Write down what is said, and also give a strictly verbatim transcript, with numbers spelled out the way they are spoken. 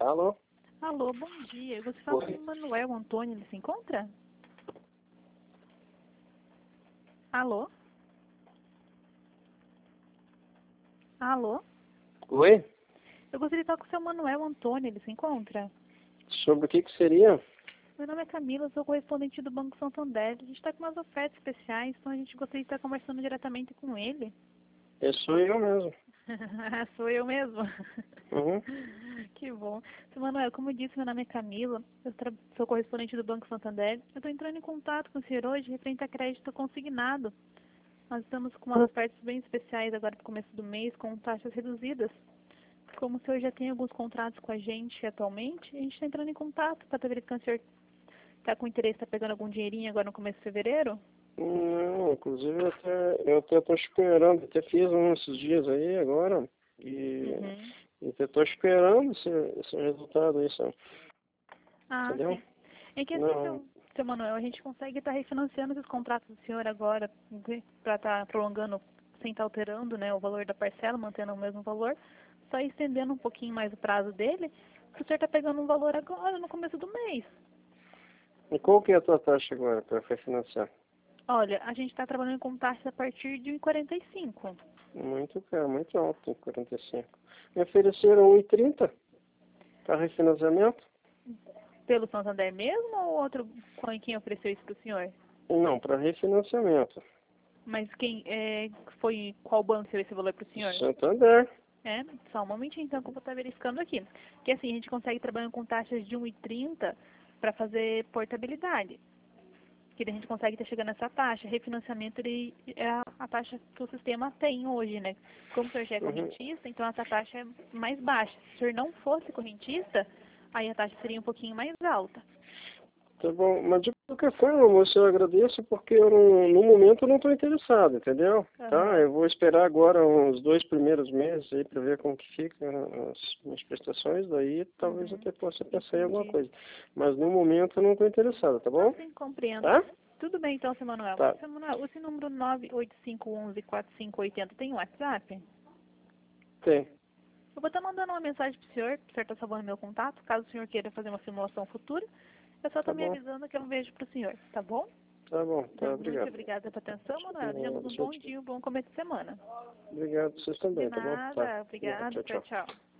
Alô? Alô, bom dia. Você fala Oi. com o Manuel Antônio, ele se encontra? Alô? Alô? Oi? Eu gostaria de falar com o seu Manuel Antônio, ele se encontra? Sobre o que que seria? Meu nome é Camila, eu sou correspondente do Banco Santander. A gente está com umas ofertas especiais, então a gente gostaria de estar conversando diretamente com ele. Eu sou eu mesmo. Sou eu mesmo? Uhum. Que bom. Seu Manuel, como eu disse, meu nome é Camila, eu tra- sou correspondente do Banco Santander. Eu estou entrando em contato com o senhor hoje referente a crédito consignado. Nós estamos com umas ofertas bem especiais agora para o começo do mês, com taxas reduzidas. Como o senhor já tem alguns contratos com a gente atualmente, a gente está entrando em contato para verificar se o senhor está com interesse, está pegando algum dinheirinho agora no começo de fevereiro. Não, inclusive eu até, eu até tô esperando, até fiz um esses dias aí agora e, Uhum. e até tô esperando esse, esse resultado aí, sabe? Ah, Entendeu? sim. É que assim, Não, seu, seu Manuel, a gente consegue estar refinanciando esses contratos do senhor agora, para estar prolongando, sem estar alterando, né, o valor da parcela, mantendo o mesmo valor, só estendendo um pouquinho mais o prazo dele, que o senhor está pegando um valor agora, no começo do mês. e qual que é a tua taxa agora para refinanciar? Olha, a gente está trabalhando com taxas a partir de quarenta e cinco. Muito caro, muito alto, quarenta e cinco. Me ofereceram um e trinta para refinanciamento? Pelo Santander mesmo ou outro, quem quem ofereceu isso para o senhor? Não, para refinanciamento. Mas quem, é, foi, qual banco deu esse valor para o senhor? Santander. É, só um momentinho então que eu vou estar verificando aqui. Que assim, a gente consegue trabalhar com taxas de um e trinta para fazer portabilidade. Que daí a gente consegue estar chegando nessa taxa. Refinanciamento ele é a, a taxa que o sistema tem hoje, né? Como o senhor já é Uhum. correntista, então essa taxa é mais baixa. Se o senhor não fosse correntista, aí a taxa seria um pouquinho mais alta. Tá bom, mas de qualquer forma, moço, eu agradeço porque eu não, no momento eu não estou interessado, entendeu? Tá, Aham. eu vou esperar agora uns dois primeiros meses aí para ver como que fica as minhas prestações, daí talvez eu Uhum. até possa pensar em alguma Entendi. coisa. Mas no momento eu não estou interessado, tá Ah, bom? sim, compreendo. Tá? Tudo bem então, seu Manuel. Tá, Seu Manuel, esse número nove oito cinco um um quatro cinco oito zero tem WhatsApp? tem. Eu vou estar mandando uma mensagem para o senhor, para o senhor estar salvando meu contato, caso o senhor queira fazer uma simulação futura. É só estar Tá me bom, avisando que eu vejo para o senhor, tá bom? tá bom, tá, Muito obrigado. obrigada pela atenção, Manuel. Desejamos um bom Obrigado, dia, um bom começo de semana. obrigado vocês De também, tá bom? Tá, nada. obrigado, Obrigada. tchau, Tchau, tchau. tchau.